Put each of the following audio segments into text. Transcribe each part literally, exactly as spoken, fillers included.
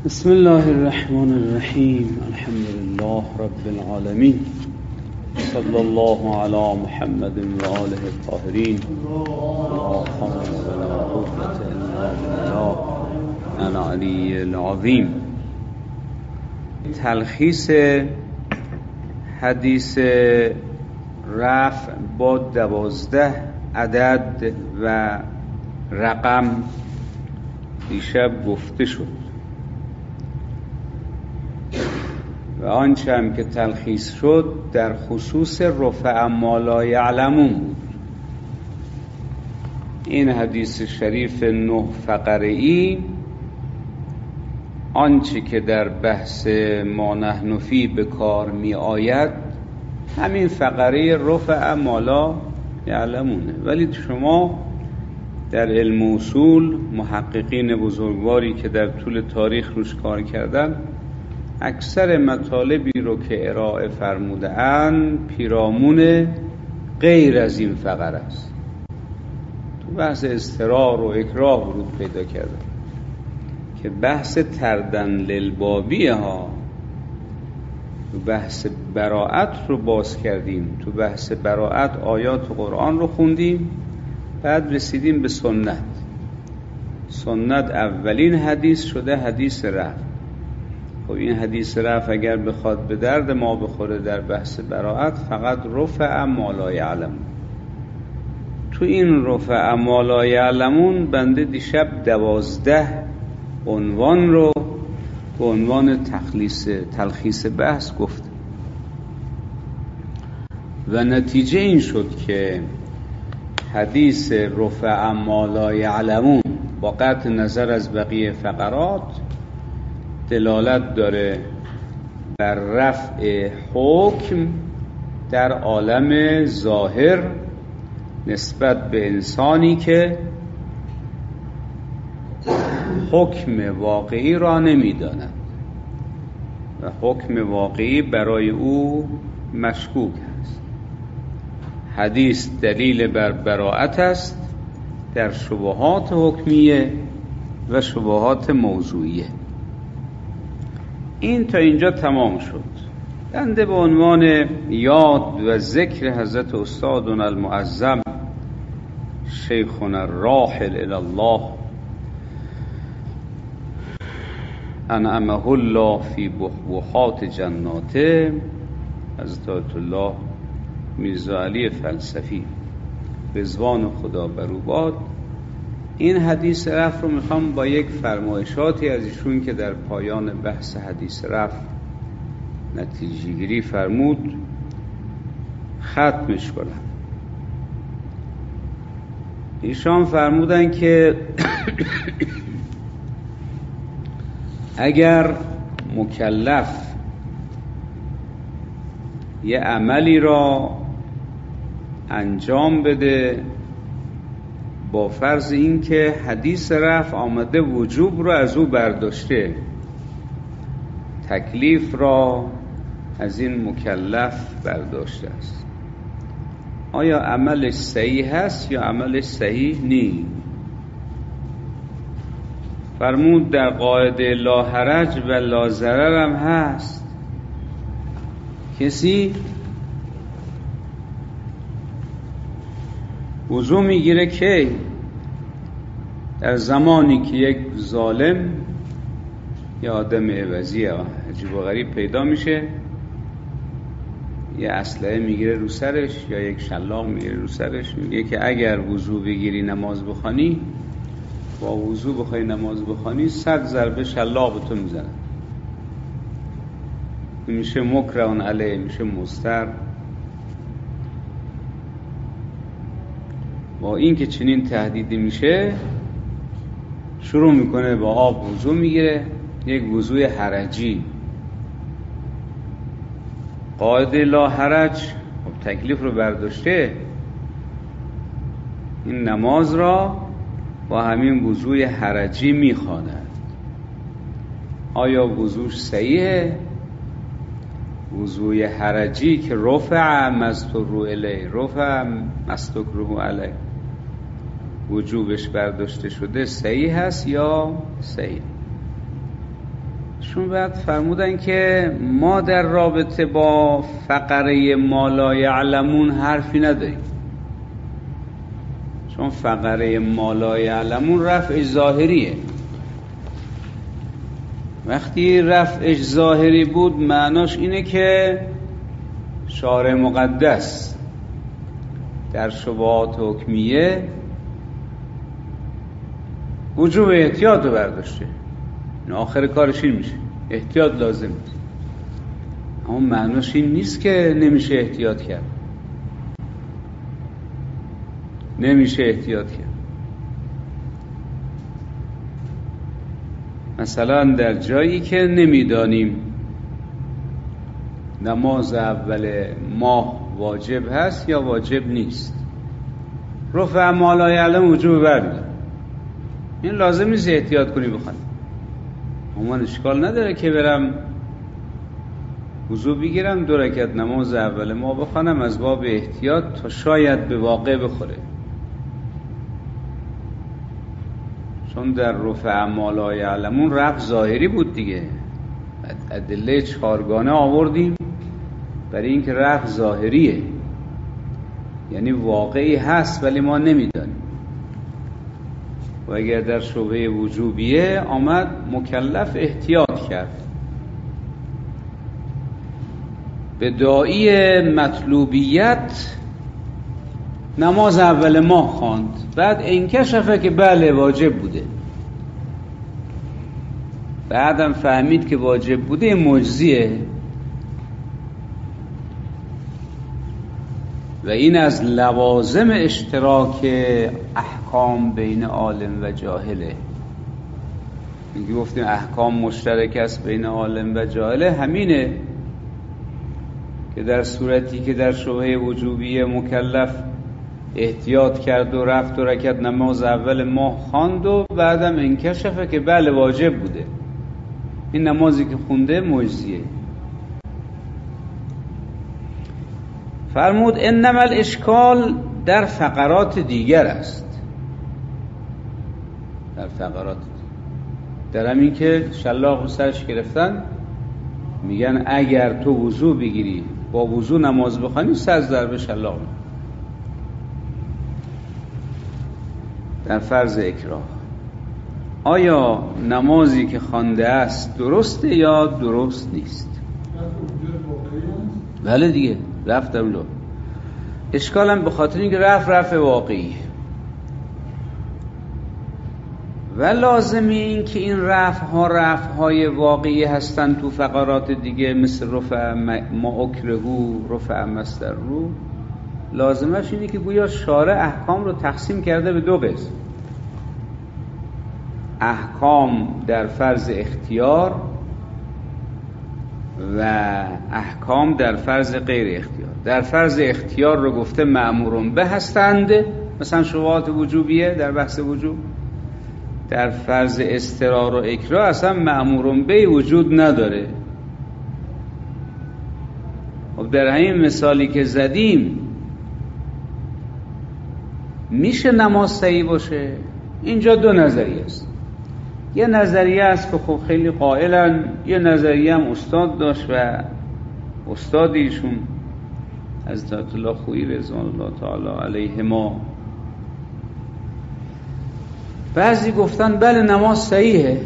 بسم الله الرحمن الرحیم. الحمد لله رب العالمین. صلی الله علی محمد و آله الطاهرین. لا حول ولا قوة الا بالله العلی العظیم. تلخیص حدیث رفع با دوازده عدد و رقم دیشب گفته شد و آنچه هم که تلخیص شد در خصوص رفع ما لا یعلمون بود. این حدیث شریف نه فقره ای آنچه که در بحث ما نحن فی به کار می آید همین فقره رفع ما لا یعلمونه، ولی شما در علم اصول محققین بزرگواری که در طول تاریخ روش کار کردن اکثر مطالبی رو که ارائه فرموده‌اند پیرامون غیر از این فقره است. تو بحث اضطرار و اکراه ورود پیدا کردن که بحث تردن للبابیه ها، تو بحث براءت رو باز کردیم، تو بحث براءت آیات قرآن رو خوندیم، بعد رسیدیم به سنت. سنت اولین حدیث شده حدیث رفع. خب این حدیث رفع اگر بخواد به درد ما بخوره در بحث براءت فقط رفع ما لا یعلمون. تو این رفع ما لا یعلمون بنده دیشب دوازده عنوان رو به عنوان تخلیص تلخیص بحث گفت و نتیجه این شد که حدیث رفع ما لا یعلمون با قطع نظر از بقیه فقرات دلالت داره بر رفع حکم در عالم ظاهر نسبت به انسانی که حکم واقعی را نمی‌داند و حکم واقعی برای او مشکوک است. حدیث دلیل بر براءت است در شبهات حکمیه و شبهات موضوعیه. این تا اینجا تمام شد. بنده به عنوان یاد و ذکر حضرت استادنا المعظم شیخنا الراحل الی الله انعمه الله فی بحبوحات جناته حضرت آیت الله میرزا علی فلسفی رضوان خدا بر او باد، این حدیث رفع رو میخوام با یک فرمایشاتی از ایشون که در پایان بحث حدیث رفع نتیجه گیری فرمود ختمش کنم. ایشان فرمودن که اگر مکلف یه عملی را انجام بده با فرض این که حدیث رفع آمده وجوب رو از او برداشته، تکلیف را از این مکلف برداشته است، آیا عملش صحیح هست یا عملش صحیح نیست؟ فرمود در قاعده لا حرج و لا ضرر هم هست. کسی وضو میگیره که در زمانی که یک ظالم یا آدم عوضی عجیب و غریب پیدا میشه، یه اسلحه میگیره رو سرش یا یک شلاق میگیره رو سرش، میگه که اگر وضو بگیری نماز بخوانی، با وضو بخوای نماز بخوانی صد ضربه شلاق به تو میزنه. میشه مکرهون علیه، میشه مضطر. با این که چنین تهدیدی میشه شروع میکنه با آب وضو میگیره، یک وضوی حرجی. قاعده لا حرج خب تکلیف رو برداشته، این نماز را با همین وضوی حرجی میخواند. آیا وضوش صحیحه؟ وضوی حرجی که رفع مستکره الیه، رفع مستکره علیه، وجوبش برداشته شده صحیح هست یا صحیح؟ شون بعد فرمودن که ما در رابطه با فقره ما لا یعلمون حرفی نداریم، چون فقره ما لا یعلمون رفعش ظاهریه. وقتی رفعش ظاهری بود معناش اینه که شارع مقدس در شبهات حکمیه وجوب احتیاط رو برداشته، آخر کارش این میشه، احتیاط لازم نیست. اما معناش این نیست که نمیشه احتیاط کرد، نمیشه احتیاط کرد. مثلا در جایی که نمیدانیم نماز اول ماه واجب هست یا واجب نیست، رفع ما لا یعلم وجوب برداره، این لازم نیست احتیاط کنی بخوانی. اما اشکال نداره که برم وضو بگیرم دو رکعت نماز اول ما بخوانم از باب احتیاط تا شاید به واقع بخوره، چون در رفع ما لا یعلمون رفع ظاهری بود دیگه. ادله چهارگانه آوردیم برای اینکه رفع ظاهریه، یعنی واقعی هست ولی ما نمیدانیم. و اگر در شبهه وجوبیه آمد مکلف احتیاط کرد، به داعی مطلوبیت نماز اول ماه خواند، بعد انکشفه که بله واجب بوده، بعدم فهمید که واجب بوده، مجزیه. و این از لوازم اشتراک احکام بین عالم و جاهله. میگه گفتیم احکام مشترک است بین عالم و جاهله، همینه که در صورتی که در شبهه وجوبیه مکلف احتیاط کرد و رفت و رکعت نماز اول ماه خواند و بعدم انکشفه که بله واجب بوده، این نمازی که خونده مجزیه. فرمود انما الاشکال در فقرات دیگر است، در فقرات در همین که شلاق رو سرش گرفتن میگن اگر تو وضو بگیری با وضو نماز بخوانی صد ضربه شلاق. در فرض اکراه آیا نمازی که خوانده است درسته یا درست نیست؟ بله دیگه رفت در اولو. اشکالم به خاطر اینکه رفت رفت واقعیه و لازمی این که این رفع ها رفع های واقعی هستن تو فقرات دیگه، مثل رفع ما اکرهو، رفع مصدر رو. لازمش اینه که گویا شارع احکام رو تقسیم کرده به دو قسم، احکام در فرض اختیار و احکام در فرض غیر اختیار. در فرض اختیار رو گفته مأمورون به هستند، مثلا شبهات وجوبیه در بحث وجوب. در فرض اضطرار و اکراه اصلا مأمورون به وجود نداره. خب در همین مثالی که زدیم میشه نماز صحیح باشه؟ اینجا دو نظریه است. یه نظریه است که خب خیلی قائلن، یه نظریه هم استاد داشت و استاد ایشون حضرت الله خویی رضوان الله تعالی علیهما، بعضی گفتن بله نماز صحیحه،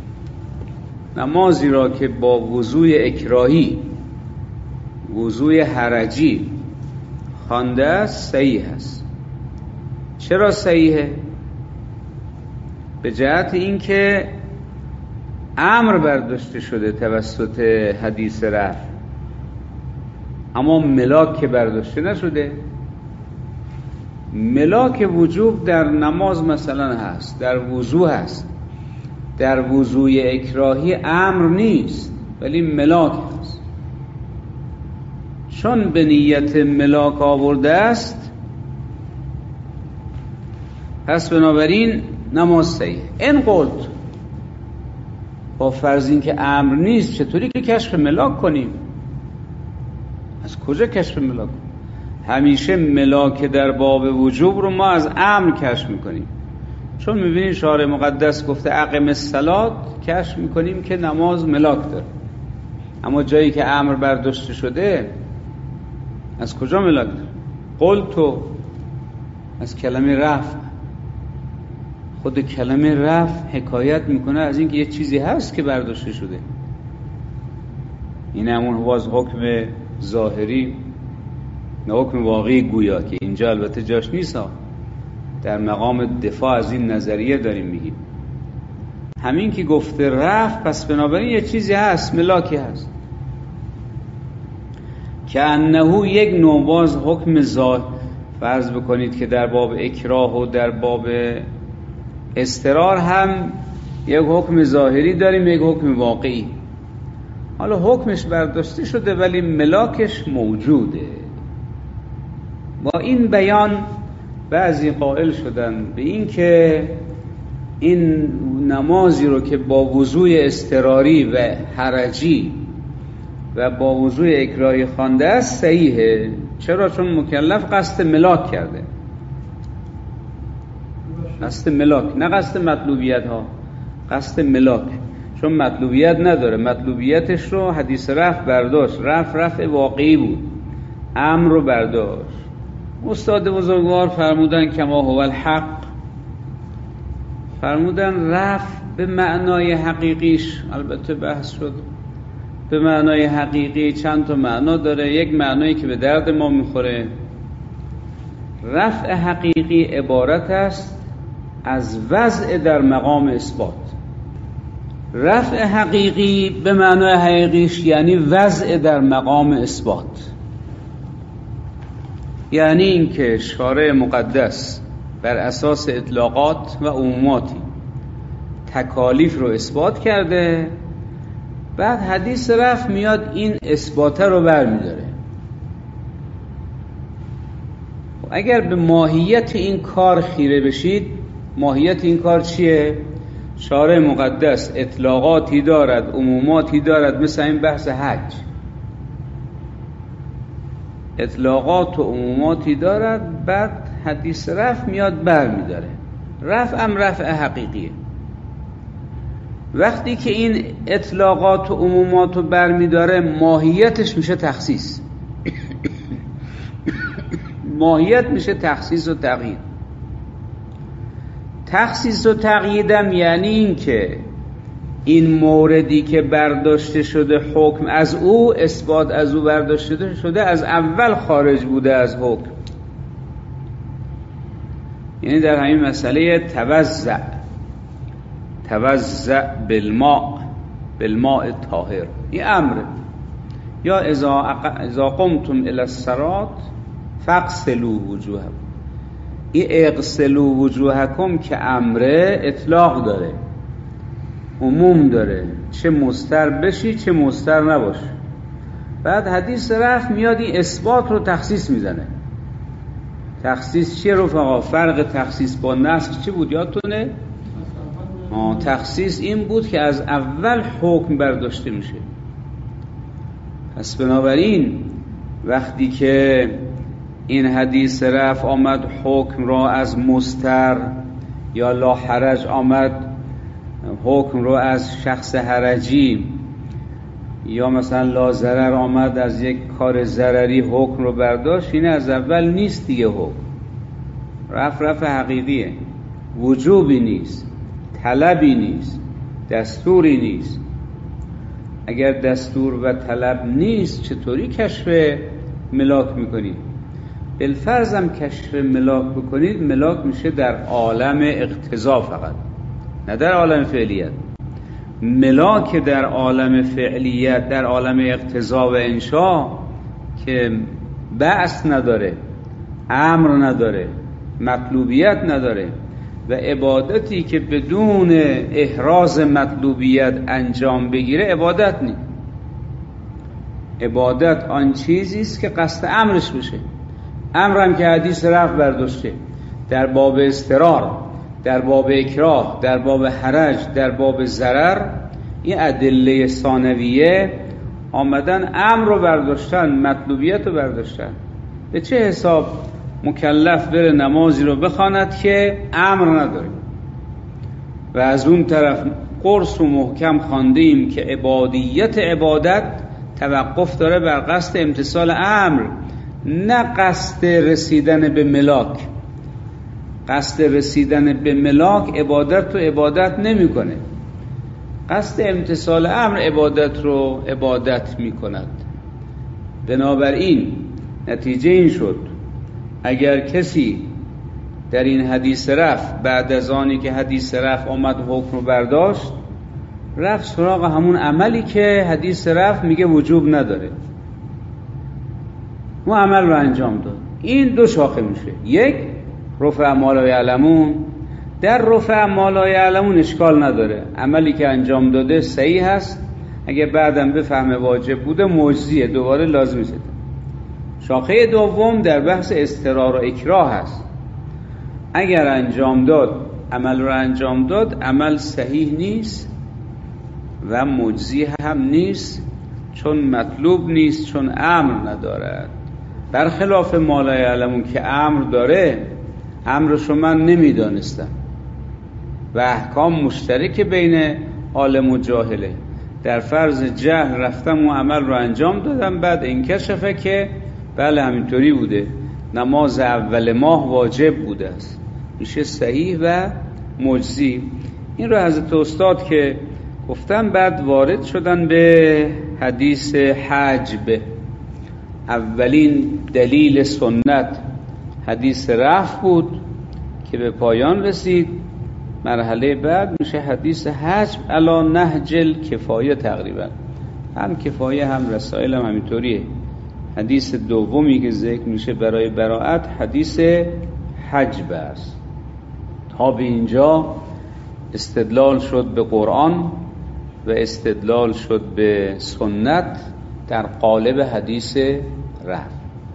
نمازی را که با وضوء اکراهی وضوء حرجی خوانده است صحیح است. چرا صحیحه؟ به جهت اینکه امر برداشته شده توسط حدیث رفع، اما ملاک که برداشته نشده. ملاک وجوب در نماز مثلا هست، در وضو هست، در وضوء اکراهی امر نیست ولی ملاک هست. چون به نیت ملاک آورده است پس بنابراین نماز صحیح. این قلت با فرض این که امر نیست چطوری که کشف ملاک کنیم؟ از کجا کشف ملاک کنیم؟ همیشه ملاک در باب وجوب رو ما از امر کشف میکنیم، چون میبینید شارع مقدس گفته اقم الصلاة، کشف میکنیم که نماز ملاک داره. اما جایی که امر برداشته شده از کجا ملاک داره؟ قلتو، از کلمه رفع. خود کلمه رفع حکایت میکنه از اینکه یه چیزی هست که برداشته شده. این همون باز حکم ظاهری، نه حکم واقعی گویا که اینجا البته جاش نیست ها. در مقام دفاع از این نظریه داریم میگیم. همین که گفته رفع، پس بنابراین یه چیزی هست، ملاکی هست که انهو یک نوع باز حکم ظاهر. فرض بکنید که در باب اکراه و در باب اضطرار هم یک حکم ظاهری داریم، یک حکم واقعی. حالا حکمش برداشته شده ولی ملاکش موجوده. با این بیان بعضی قائل شدن به این که این نمازی رو که با وضوء اضطراری و حرجی و با وضوء اکراهی خوانده است صحیحه. چرا؟ چون مکلف قصد ملاک کرده، قصد ملاک، نه قصد مطلوبیت ها، قصد ملاک. چون مطلوبیت نداره، مطلوبیتش رو حدیث رفع برداشت. رفع رفع واقعی بود، امر رو برداشت. استاد بزرگوار فرمودن کما هو الحق، فرمودن رفع به معنای حقیقیش، البته بحث شد، به معنای حقیقی چند تا معنا داره. یک معنایی که به درد ما میخوره، رفع حقیقی عبارت است از وضع در مقام اثبات. رفع حقیقی به معنای حقیقیش یعنی وضع در مقام اثبات، یعنی اینکه شارع مقدس بر اساس اطلاقات و عموماتی تکالیف رو اثبات کرده، بعد حدیث رفع میاد این اثباته رو برمیداره. اگر به ماهیت این کار خیره بشید، ماهیت این کار چیه؟ شارع مقدس اطلاقاتی دارد، عموماتی دارد، مثل این بحث حج، اطلاقات و عموماتی دارد، بعد حدیث رفع میاد برمیداره. رفع هم رفع حقیقیه. وقتی که این اطلاقات و عمومات رو برمیداره، ماهیتش میشه تخصیص. ماهیت میشه تخصیص و تقیید. تخصیص و تقییدم یعنی این که این موردی که برداشته شده حکم از او، اثبات از او برداشته شده، از اول خارج بوده از حکم. یعنی در همین مسئله توزع توزع بالماء بالماء طاهر، این امره. یا اذا اذا قمتم الى الصلاة فاغسلوا وجوهکم، این اغسلوا وجوهکم که امره اطلاق داره، عموم داره، چه مستر بشی چه مستر نباش. بعد حدیث رفع میاد این اثبات رو تخصیص میزنه. تخصیص چیه رفقا؟ فرق تخصیص با نسخ چی بود یادتونه؟ آه تخصیص این بود که از اول حکم برداشته میشه. پس بنابراین وقتی که این حدیث رفع آمد حکم را از مستر یا لا حرج آمد حکم رو از شخص حرجی، یا مثلا لا ضرر آمد از یک کار ضرری حکم رو برداشت، این از اول نیست دیگه. حکم رفع رفع حقیقیه، وجوبی نیست، طلبی نیست، دستوری نیست. اگر دستور و طلب نیست چطوری کشف ملاک میکنید؟ بالفرض هم کشف ملاک بکنید، ملاک میشه در عالم اقتضا فقط، نه در عالم فعلیت. ملاک در عالم فعلیت، در عالم اقتضا و انشا که بأس نداره، امر نداره، مطلوبیت نداره و عبادتی که بدون احراز مطلوبیت انجام بگیره عبادت نیست. عبادت آن چیزی است که قصد امرش بشه. امرم که حدیث رفع برداشته در باب اضطرار، در باب اکراه، در باب حرج، در باب ضرر، این ادله ثانویه آمدن امر رو برداشتن، مطلوبیت رو برداشتن. به چه حساب مکلف بره نمازی رو بخواند که امر نداره؟ و از اون طرف قرص و محکم خواندیم که عبادیت عبادت توقف داره بر قصد امتثال امر، نه قصد رسیدن به ملاک. قصد رسیدن به ملاک عبادت رو عبادت نمی کنه. قصد امتثال امر عبادت رو عبادت می کند. بنابراین نتیجه این شد اگر کسی در این حدیث رفع بعد از آنی که حدیث رفع آمد حکم رو برداشت، رفت سراغ همون عملی که حدیث رفع میگه وجوب نداره، اون عمل رو انجام داد، این دو شاخه میشه. یک، رفع ما لا یعلمون. در رفع ما لا یعلمون اشکال نداره، عملی که انجام داده صحیح هست، اگه بعدم بفهمه واجب بوده مجزیه، دوباره لازم شده. شاخه دوم در بحث اضطرار و اکراه هست. اگر انجام داد، عمل رو انجام داد، عمل صحیح نیست و مجزی هم نیست، چون مطلوب نیست، چون امر ندارد. برخلاف ما لا یعلمون که امر داره، امرشو من نمیدانستم و احکام مشترک بین عالم و جاهله. در فرض جهل رفتم و عمل رو انجام دادم، بعد انکشفه که بله همینطوری بوده، نماز اول ماه واجب بوده است، میشه صحیح و مجزی. این رو حضرت استاد که گفتم بعد وارد شدن به حدیث حجب. اولین دلیل سنت حدیث رفع بود که به پایان رسید. مرحله بعد میشه حدیث حجب علی نهج الکفایه، تقریبا هم کفایه هم رسائل هم همینطوریه. حدیث دومی که ذکر میشه برای براءت حدیث حجب است. تا به اینجا استدلال شد به قرآن و استدلال شد به سنت در قالب حدیث رفع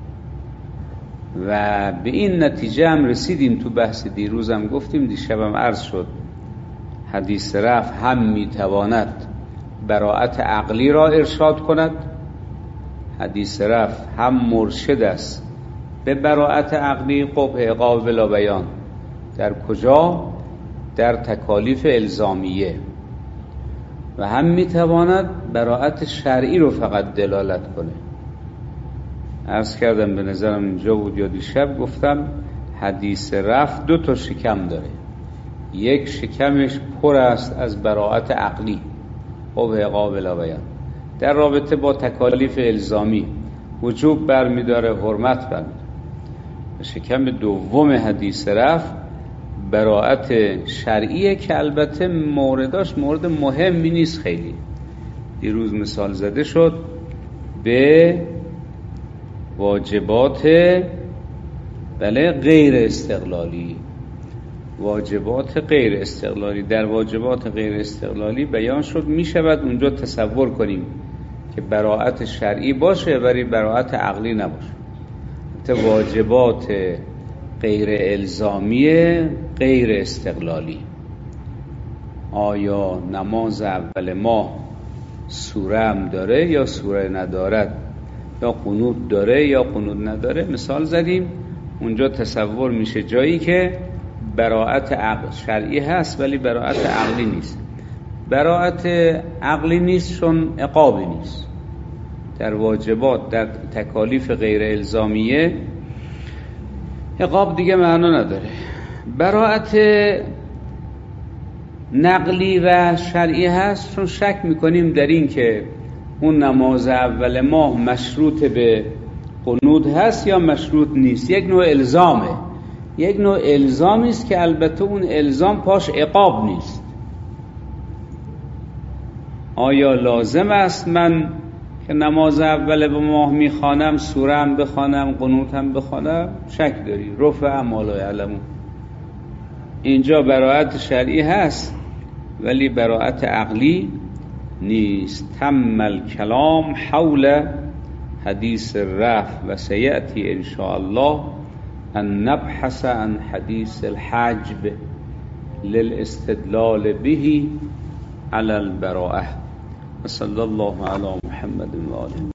و به این نتیجه هم رسیدیم. تو بحث دیروزم گفتیم، دیشبم عرض شد، حدیث رفع هم میتواند براءت عقلی را ارشاد کند، حدیث رفع هم مرشد است به براءت عقلی، قبح عقاب بلا بیان. در کجا؟ در تکالیف الزامیه. و هم میتواند براءت شرعی رو فقط دلالت کنه. عرض کردم به نظرم اینجا بود یا دیشب گفتم حدیث رفع دو تا شکم داره. یک شکمش پر است از براءت عقلی، قبح عقاب بلا بیان، در رابطه با تکالیف الزامی، وجوب برمیداره، حرمت برمیداره. شکم دوم حدیث رفع براءت شرعیه که البته مورداش مورد مهمی نیست خیلی. دیروز مثال زده شد به واجبات بله غیر استقلالی. واجبات غیر استقلالی، در واجبات غیر استقلالی بیان شد می شود اونجا تصور کنیم که براءت شرعی باشه ولی براءت عقلی نباشه. واجبات غیر الزامی غیر استقلالی، آیا نماز اول ماه سوره هم داره یا سوره ندارد، یا قنوت داره یا قنوت نداره، مثال زدیم. اونجا تصور میشه جایی که براءت عقل شرعی هست ولی براءت عقلی نیست. براءت عقلی نیست چون عقابی نیست. در واجبات، در تکالیف غیر الزامیه عقاب دیگه معنا نداره. براءت نقلی و شرعی هست چون شک میکنیم در این که اون نماز اول ماه مشروط به قنوت هست یا مشروط نیست. یک نوع الزامه، یک نوع الزامی است که البته اون الزام پاش عقاب نیست. آیا لازم است من که نماز اول به ماه میخوانم سوره هم بخوانم قنوت هم بخوانم؟ شک داری. رفع ما لا یعلمون. اینجا براءت شرعی هست ولی براءت عقلی نیست. تم الکلام حول حدیث رفع و سیأتی ان شاء الله ان نبحث عن حدیث الحجب للاستدلال به على البراءة. وصلى الله على محمد وآله.